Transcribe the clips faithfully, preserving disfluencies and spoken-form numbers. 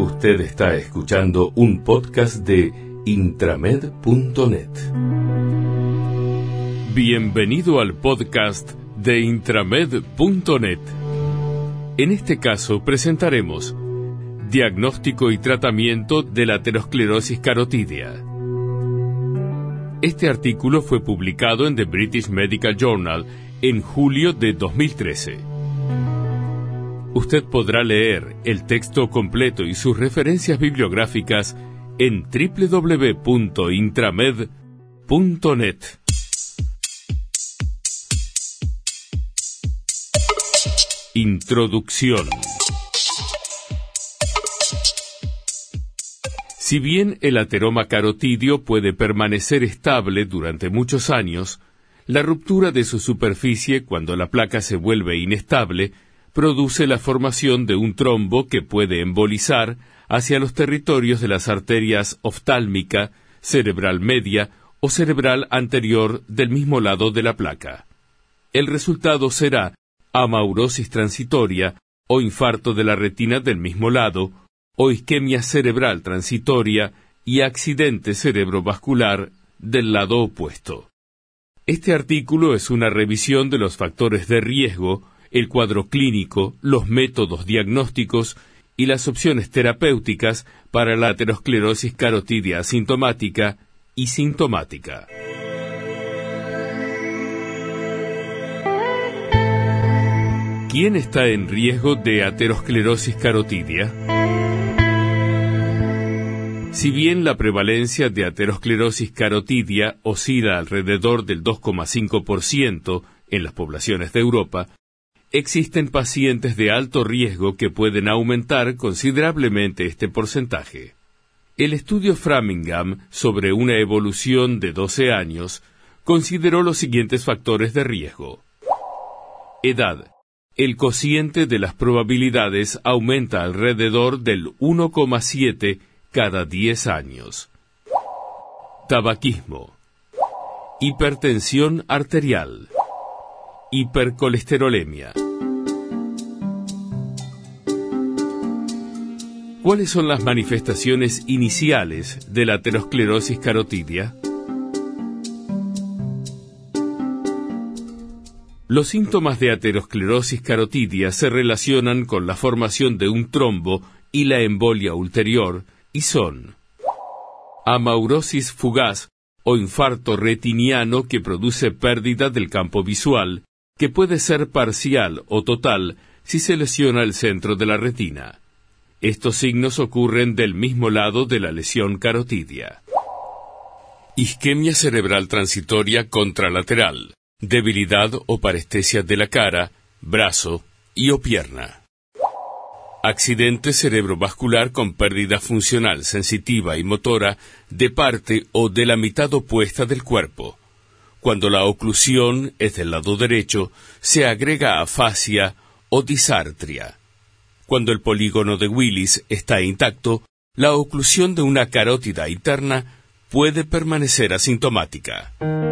Usted está escuchando un podcast de intramed punto net. Bienvenido al podcast de intramed punto net. En este caso presentaremos diagnóstico y tratamiento de la aterosclerosis carotídea. Este artículo fue publicado en The British Medical Journal en julio de dos mil trece. Usted podrá leer el texto completo y sus referencias bibliográficas en doble u doble u doble u punto intramed punto net. Introducción. Si bien el ateroma carotídeo puede permanecer estable durante muchos años, la ruptura de su superficie cuando la placa se vuelve inestable produce la formación de un trombo que puede embolizar hacia los territorios de las arterias oftálmica, cerebral media o cerebral anterior del mismo lado de la placa. El resultado será amaurosis transitoria o infarto de la retina del mismo lado, o isquemia cerebral transitoria y accidente cerebrovascular del lado opuesto. Este artículo es una revisión de los factores de riesgo, el cuadro clínico, los métodos diagnósticos y las opciones terapéuticas para la aterosclerosis carotídea asintomática y sintomática. ¿Quién está en riesgo de aterosclerosis carotídea? Si bien la prevalencia de aterosclerosis carotídea oscila alrededor del dos coma cinco por ciento en las poblaciones de Europa, existen pacientes de alto riesgo que pueden aumentar considerablemente este porcentaje. El estudio Framingham sobre una evolución de doce años consideró los siguientes factores de riesgo. Edad. El cociente de las probabilidades aumenta alrededor del uno coma siete cada diez años. Tabaquismo. Hipertensión arterial. Hipercolesterolemia. ¿Cuáles son las manifestaciones iniciales de la aterosclerosis carotídea? Los síntomas de aterosclerosis carotídea se relacionan con la formación de un trombo y la embolia ulterior y son amaurosis fugaz o infarto retiniano que produce pérdida del campo visual, que puede ser parcial o total si se lesiona el centro de la retina. Estos signos ocurren del mismo lado de la lesión carotídea. Isquemia cerebral transitoria contralateral, debilidad o parestesia de la cara, brazo y o pierna. Accidente cerebrovascular con pérdida funcional sensitiva y motora de parte o de la mitad opuesta del cuerpo. Cuando la oclusión es del lado derecho, se agrega afasia o disartria. Cuando el polígono de Willis está intacto, la oclusión de una carótida interna puede permanecer asintomática.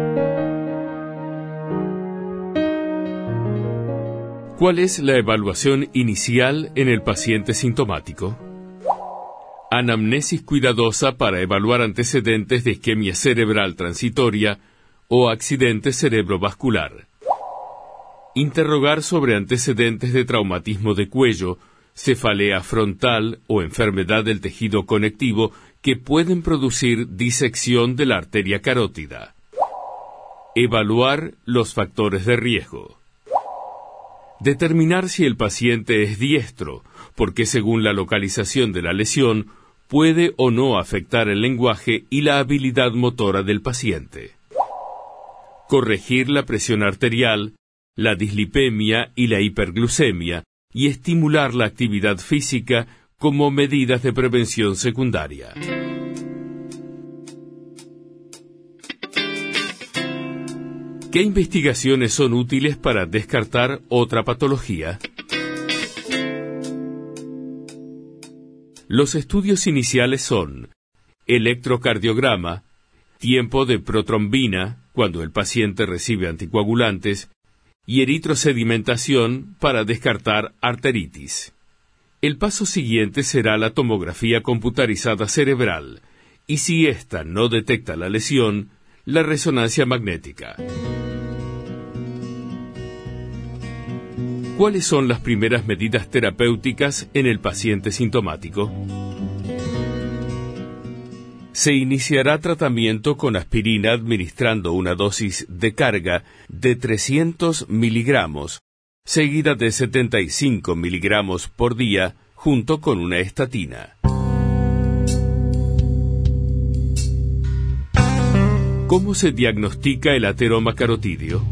¿Cuál es la evaluación inicial en el paciente sintomático? Anamnesis cuidadosa para evaluar antecedentes de isquemia cerebral transitoria o accidente cerebrovascular. Interrogar sobre antecedentes de traumatismo de cuello, cefalea frontal o enfermedad del tejido conectivo que pueden producir disección de la arteria carótida. Evaluar los factores de riesgo. Determinar si el paciente es diestro, porque según la localización de la lesión, puede o no afectar el lenguaje y la habilidad motora del paciente. Corregir la presión arterial, la dislipemia y la hiperglucemia, y estimular la actividad física como medidas de prevención secundaria. ¿Qué investigaciones son útiles para descartar otra patología? Los estudios iniciales son electrocardiograma, tiempo de protrombina, cuando el paciente recibe anticoagulantes, y eritrosedimentación para descartar arteritis. El paso siguiente será la tomografía computarizada cerebral, y si ésta no detecta la lesión, la resonancia magnética. ¿Cuáles son las primeras medidas terapéuticas en el paciente sintomático? Se iniciará tratamiento con aspirina administrando una dosis de carga de trescientos miligramos, seguida de setenta y cinco miligramos por día, junto con una estatina. ¿Cómo se diagnostica el ateroma carotidio?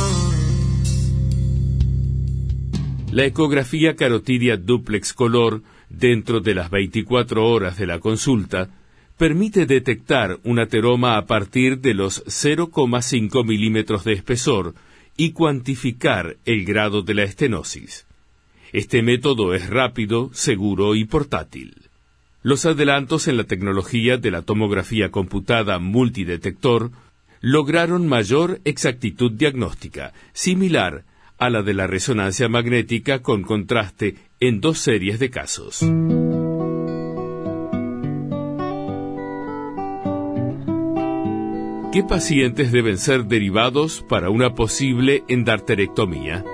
La ecografía carotidia dúplex color, dentro de las veinticuatro horas de la consulta, permite detectar un ateroma a partir de los cero coma cinco milímetros de espesor y cuantificar el grado de la estenosis. Este método es rápido, seguro y portátil. Los adelantos en la tecnología de la tomografía computada multidetector lograron mayor exactitud diagnóstica, similar a la de la resonancia magnética con contraste en dos series de casos. ¿Qué pacientes deben ser derivados para una posible endarterectomía?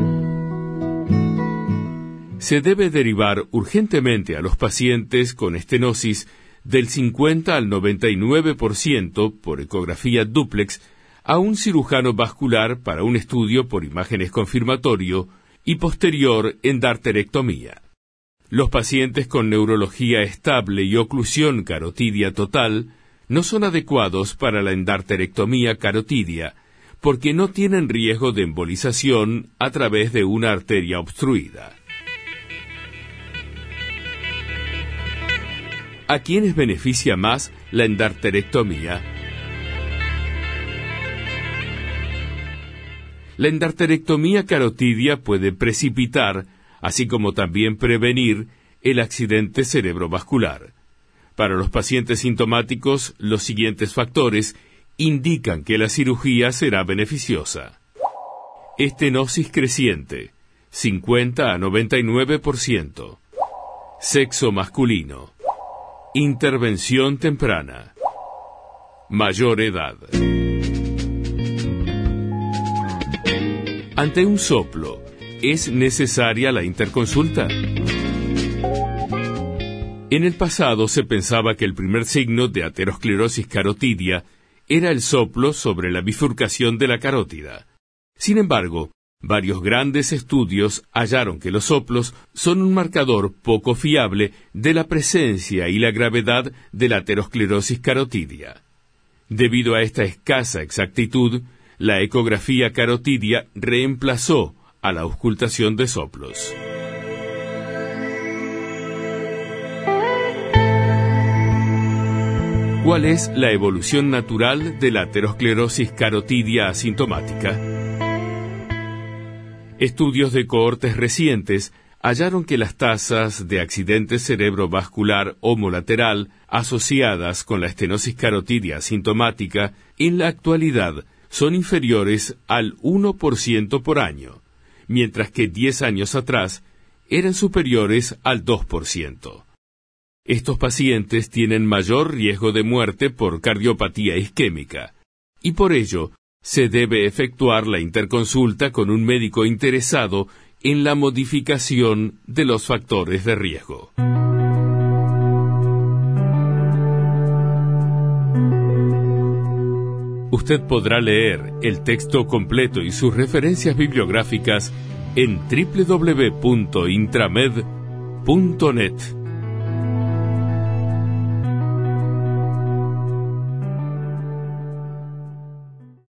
Se debe derivar urgentemente a los pacientes con estenosis del cincuenta al noventa y nueve por ciento por ecografía dúplex a un cirujano vascular para un estudio por imágenes confirmatorio y posterior endarterectomía. Los pacientes con neurología estable y oclusión carotidia total no son adecuados para la endarterectomía carotidia porque no tienen riesgo de embolización a través de una arteria obstruida. ¿A quiénes beneficia más la endarterectomía? La endarterectomía carotidia puede precipitar, así como también prevenir, el accidente cerebrovascular. Para los pacientes sintomáticos, los siguientes factores indican que la cirugía será beneficiosa. Estenosis creciente, cincuenta a noventa y nueve por ciento. Sexo masculino. Intervención temprana. Mayor edad. Ante un soplo, ¿es necesaria la interconsulta? En el pasado se pensaba que el primer signo de aterosclerosis carotidia era el soplo sobre la bifurcación de la carótida. Sin embargo, varios grandes estudios hallaron que los soplos son un marcador poco fiable de la presencia y la gravedad de la aterosclerosis carotidia. Debido a esta escasa exactitud, la ecografía carotidia reemplazó a la auscultación de soplos. ¿Cuál es la evolución natural de la aterosclerosis carotidia asintomática? Estudios de cohortes recientes hallaron que las tasas de accidente cerebrovascular homolateral asociadas con la estenosis carotidia asintomática en la actualidad son inferiores al uno por ciento por año, mientras que diez años atrás eran superiores al dos por ciento. Estos pacientes tienen mayor riesgo de muerte por cardiopatía isquémica, y por ello se debe efectuar la interconsulta con un médico interesado en la modificación de los factores de riesgo. Usted podrá leer el texto completo y sus referencias bibliográficas en doble u doble u doble u punto intramed punto net.